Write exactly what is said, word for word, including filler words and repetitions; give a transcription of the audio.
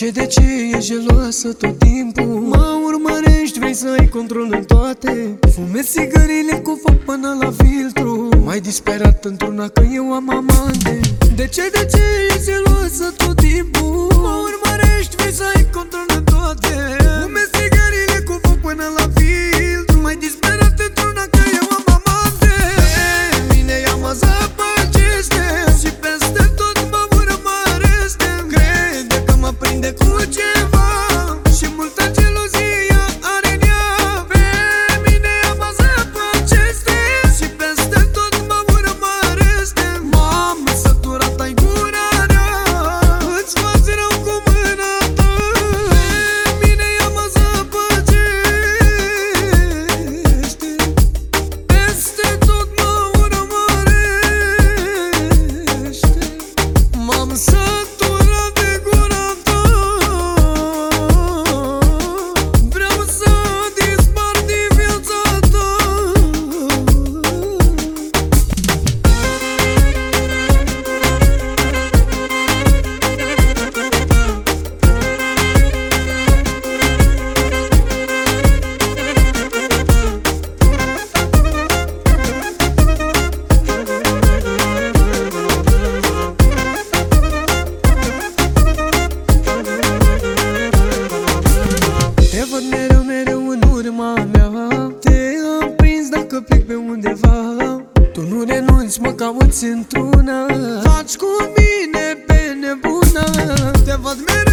ce, de ce e geloasă tot timpul? Mă urmărești, vrei să ai control în toate. Fumezi țigările cu foc până la filtru. Mai disperat într-una că eu am amante. De ce, de ce e geloasă tot timpul? Mă urmărești, vrei să ai control în toate. Fumezi țigările cu foc până la filtru. Mai disperat într-una că eu am amante. Pe mine ea mă zăpăcește și peste tot mă urmărește. Crede că mă prinde cu ceva și multă gelozie are în ea. Pe mine ea mă zăpăcește și peste tot mă urmărește. M-am săturat, ai gura rea, îți faci rău cu mâna ta. Pe mine ea mă zăpăcește, peste tot mă urmărește. M-am săturat de gura ta, vreau să dispar din viața ta. Te văd mereu, mereu în urma mea. Te-am prins dacă plec pe undeva. Tu nu renunți, mă cauți într-una. Faci cu mine pe nebună. Te văd mereu